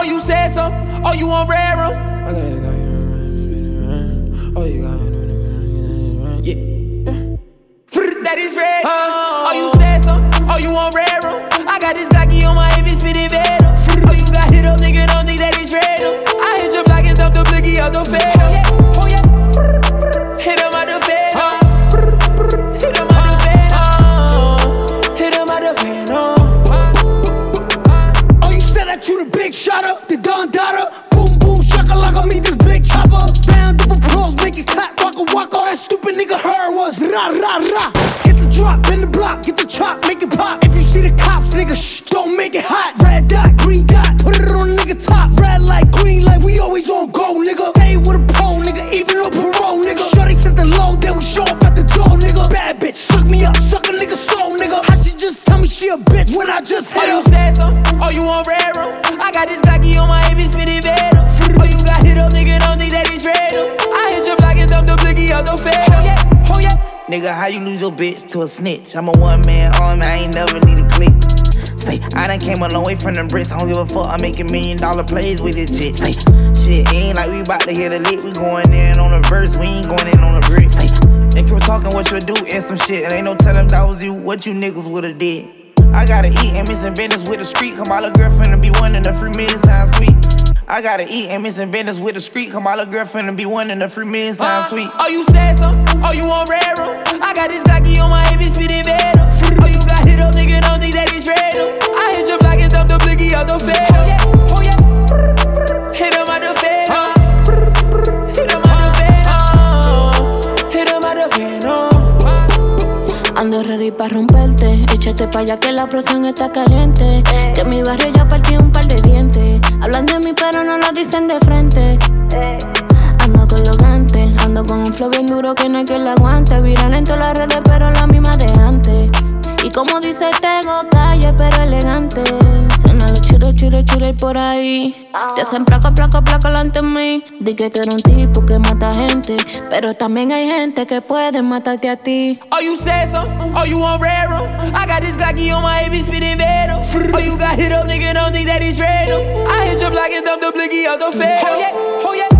Oh, you said so? Oh, you on rare room? I got it. Oh, you got it. Yeah. That is red. Oh, you said so? Oh, you on rare room? I got this Glocky on my hip, it's spitting venom. Oh, you got hit up, nigga, don't think that it's real. I hit your block and dump the blicky out the fed. Oh, yeah. Oh, yeah. Hit him out the fed. Hit him out the fed. Hit him out the fed. Oh, you said that you the big shotter, the Don Dada. Boom, boom, shakalaka, me this big chopper. Round of applause, make it clap, waka waka. All that stupid nigga heard was ra ra ra. Get the drop, bend the block, get the chop, make it pop. If you see the cops, nigga, shh, don't make it hot. Red dot, green dot, put it on a nigga top. Red light, green light, we always on go, nigga. Stay with a pole, nigga, even on parole, nigga. Shorty set the low, then we show up at the door, nigga. Bad bitch, suck me up, suck a nigga soul, nigga. How she just tell me she a bitch when I just hit her? Oh, you said so? Oh, you on rare room? I got this Glocky on my hip, it's spitting venom. Oh, you got hit up, nigga, don't think that it's real. I hit your block and dump the blicky out the fed. Oh, yeah. Oh, yeah. Nigga, how you lose your bitch to a snitch? I'm a one-man army, I ain't never need a click. Say, I done came a long way from them bricks. I don't give a fuck, I'm making $1 million plays with this shit. Say, shit, ain't like we bout to hit a lick. We going in on a verse, we ain't going in on a brick. Say, they keep talking what you do and some shit. And ain't no telling that was you, what you niggas would've did. I gotta eat and missing business with the street. Come my little girlfriend to be one and the free million sound sweet. I gotta eat and missing business with the street. Come my little girlfriend to be one and the free million sound sweet. Oh, you said so? Oh, you on rare room? I got this Glocky on my hip, it's spitting venom. Oh, you got hit up, nigga, don't think that it's real. I hit your block and dump the blicky out the fed. Oh, yeah. Oh, yeah. Hit him out the fed. Hit him out the fed. Hit him out the fed. Ando ready pa' romperte. Échate pa' allá que la presión está caliente. Que en mi barrio ya partí un par de dientes. Hablan de mí pero no lo dicen de frente. Ando con los gantes, ando con un flow bien duro que no hay que le aguante. Viral en todas las redes pero la misma de antes. Y como dice Tego, calle pero elegante. Suena los chure por ahí. Te hacen placa delante de mí. Di que tú eres un tipo que mata gente, pero también hay gente que puede matarte a ti. Oh, you said so? Oh, you on rare room? I got this Glocky on my hip, it's spitting venom. Oh, you got hit up, nigga, don't think that it's real. I hit your block and dump the blicky out the fed. Oh, yeah. Oh, yeah.